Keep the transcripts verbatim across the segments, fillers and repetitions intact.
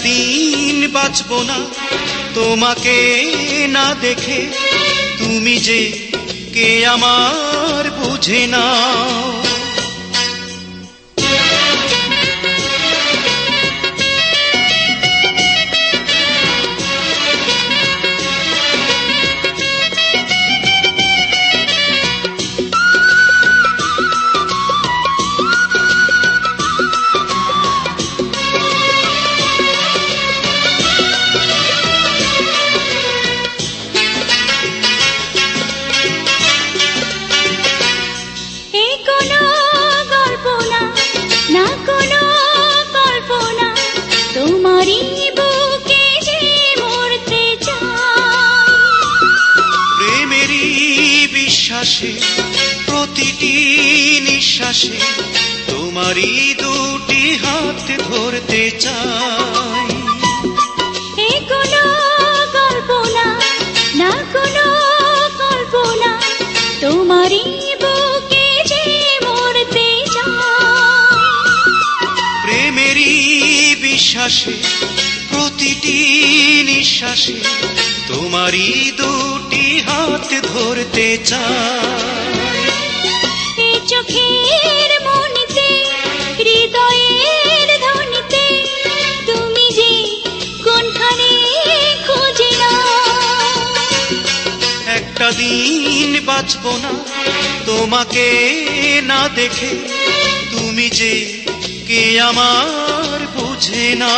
দিন বাঁচবো না তোমাকে না দেখে, তুমি যে কে আমার বুঝে না। প্রতিটি নিঃশ্বাসে তোমারই দুটি হাত ধরতে চাই। এ কোনো কল্পনা না, কোনো কল্পনা, তোমারই বুকে যে মরতে চাই। প্রেমেরই বিশ্বাসে প্রতিটি নিঃশ্বাসে তোমারই দুটি হাত ধরতে চাই। এ চোখের মনিতে, হৃদয়ের ধ্বনিতে, তুমি যে কোনখানে খুঁজে না। একটা দিন বাঁচবো না তোমাকে না দেখে, তুমি যে কে আমার বুঝে না।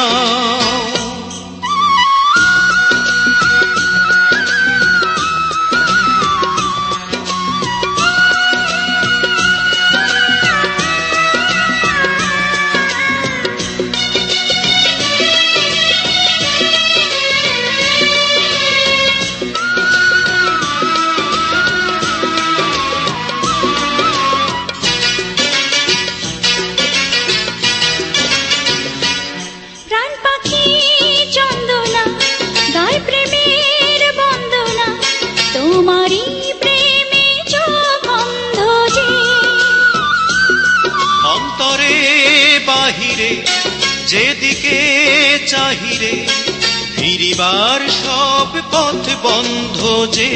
বাহিরে যেদিকে চাহিরে, ফিরিবার সব পথ বন্ধ যে।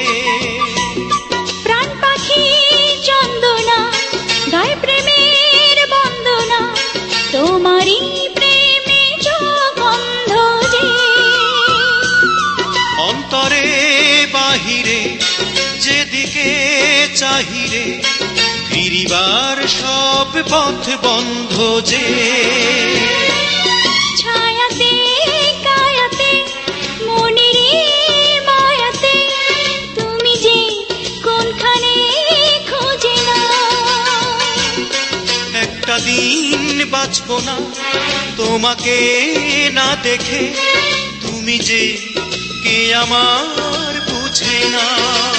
প্রাণ পাখি চন্দনা গায় প্রেমের বন্দনা, তোমারই প্রেমে চোখ অন্ধ যে। অন্তরে বাহিরে যেদিকে চাহিরে, ফিরিবার সব পথ বন্ধ যে। ছায়াতে কায়াতে মনেরে মায়াতে, তুমি যে কোনখানে খোঁজে না। একটা দিন বাঁচবো না তোমাকে না দেখে, তুমি যে কে আমার বুঝে না।